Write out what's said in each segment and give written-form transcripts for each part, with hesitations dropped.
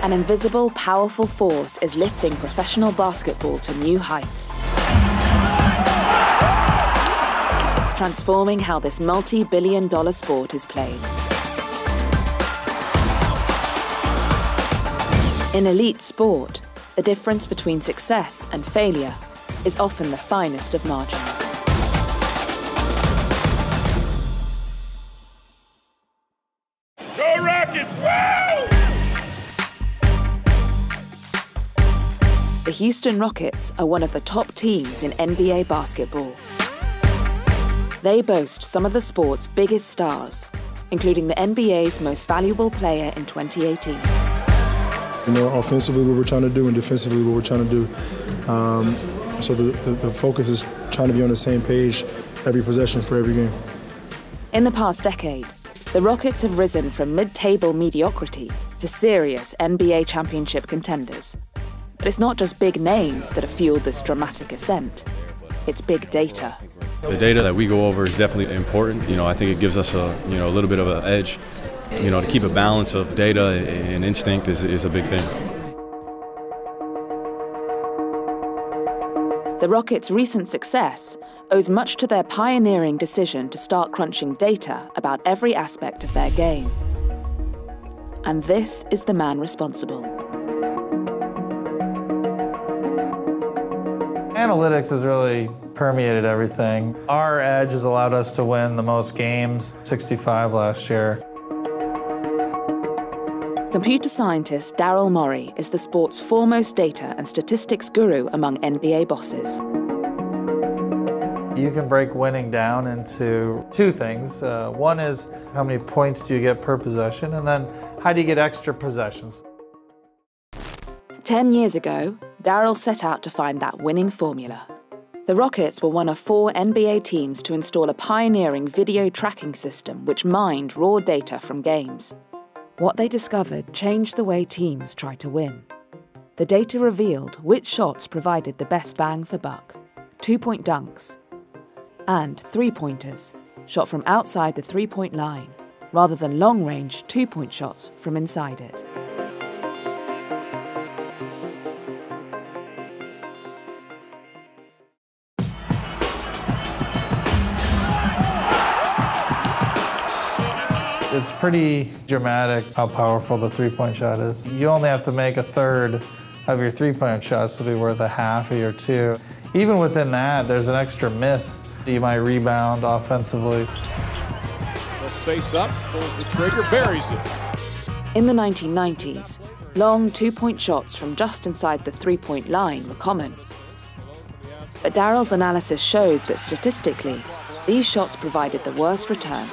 An invisible, powerful force is lifting professional basketball to new heights, transforming how this multi-billion-dollar sport is played. In elite sport, the difference between success and failure is often the finest of margins. Go Rockets! Woo! The Houston Rockets are one of the top teams in NBA basketball. They boast some of the sport's biggest stars, including the NBA's most valuable player in 2018. You know, offensively what we're trying to do and defensively what we're trying to do. So the focus is trying to be on the same page every possession for every game. In the past decade, the Rockets have risen from mid-table mediocrity to serious NBA championship contenders. But it's not just big names that have fueled this dramatic ascent. It's big data. The data that we go over is definitely important. You know, I think it gives us a little bit of an edge. You know, to keep a balance of data and instinct is a big thing. The Rockets' recent success owes much to their pioneering decision to start crunching data about every aspect of their game. And this is the man responsible. Analytics has really permeated everything. Our edge has allowed us to win the most games, 65 last year. Computer scientist Daryl Morey is the sport's foremost data and statistics guru among NBA bosses. You can break winning down into two things. One is how many points do you get per possession, and then how do you get extra possessions? 10 years ago, Daryl set out to find that winning formula. The Rockets were one of 4 NBA teams to install a pioneering video tracking system which mined raw data from games. What they discovered changed the way teams tried to win. The data revealed which shots provided the best bang for buck, 2-point dunks, and 3-pointers, shot from outside the 3-point line, rather than long-range 2-point shots from inside it. It's pretty dramatic how powerful the three-point shot is. You only have to make a third of your three-point shots to be worth a half of your two. Even within that, there's an extra miss. You might rebound offensively. Face up, pulls the trigger, buries it. In the 1990s, long 2-point shots from just inside the 3-point line were common. But Daryl's analysis showed that statistically, these shots provided the worst return.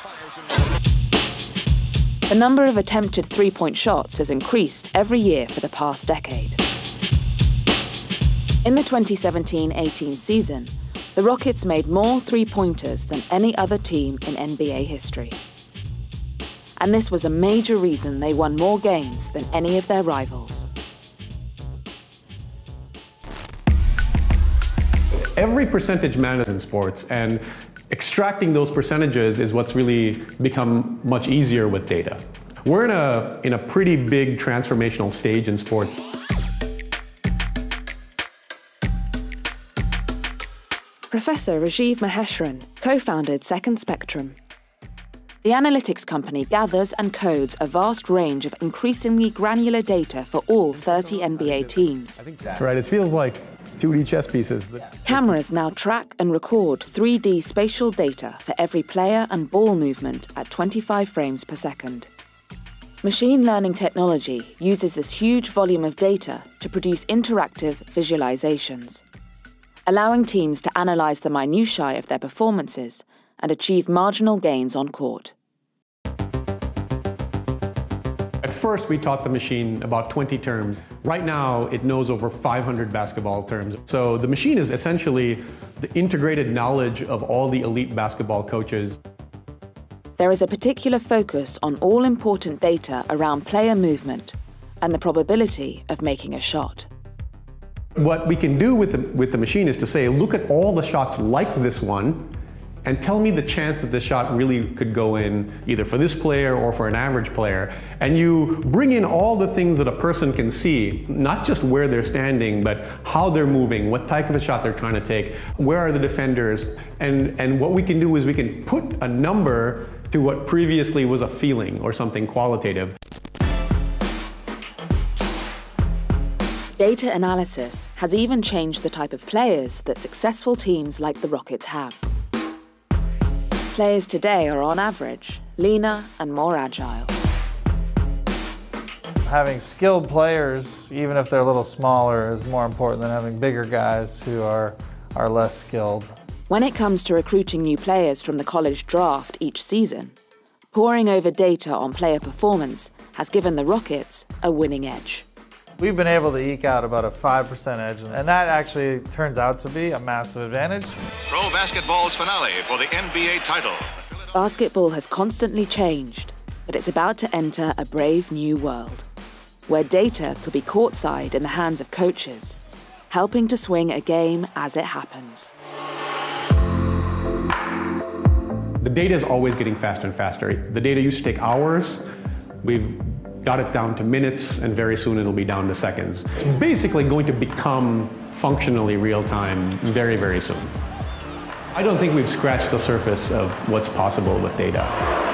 The number of attempted 3-point shots has increased every year for the past decade. In the 2017-18 season, the Rockets made more 3-pointers than any other team in NBA history. And this was a major reason they won more games than any of their rivals. Every percentage matters in sports, and extracting those percentages is what's really become much easier with data. We're in a pretty big transformational stage in sports. Professor Rajiv Maheshwaran co-founded Second Spectrum. The analytics company gathers and codes a vast range of increasingly granular data for all 30 NBA teams. Right, it feels like 2D chess pieces. Cameras now track and record 3D spatial data for every player and ball movement at 25 frames per second. Machine learning technology uses this huge volume of data to produce interactive visualizations, allowing teams to analyze the minutiae of their performances and achieve marginal gains on court. At first, we taught the machine about 20 terms. Right now, it knows over 500 basketball terms. So the machine is essentially the integrated knowledge of all the elite basketball coaches. There is a particular focus on all-important data around player movement and the probability of making a shot. What we can do with the machine is to say, look at all the shots like this one, and tell me the chance that the shot really could go in either for this player or for an average player. And you bring in all the things that a person can see, not just where they're standing, but how they're moving, what type of a shot they're trying to take, where are the defenders, and what we can do is we can put a number to what previously was a feeling or something qualitative. Data analysis has even changed the type of players that successful teams like the Rockets have. Players today are, on average, leaner and more agile. Having skilled players, even if they're a little smaller, is more important than having bigger guys who are less skilled. When it comes to recruiting new players from the college draft each season, poring over data on player performance has given the Rockets a winning edge. We've been able to eke out about a 5% edge, and that actually turns out to be a massive advantage. Pro basketball's finale for the NBA title. Basketball has constantly changed, but it's about to enter a brave new world, where data could be courtside in the hands of coaches, helping to swing a game as it happens. The data is always getting faster and faster. The data used to take hours. We've got it down to minutes, and very soon it'll be down to seconds. It's basically going to become functionally real-time very, very soon. I don't think we've scratched the surface of what's possible with data.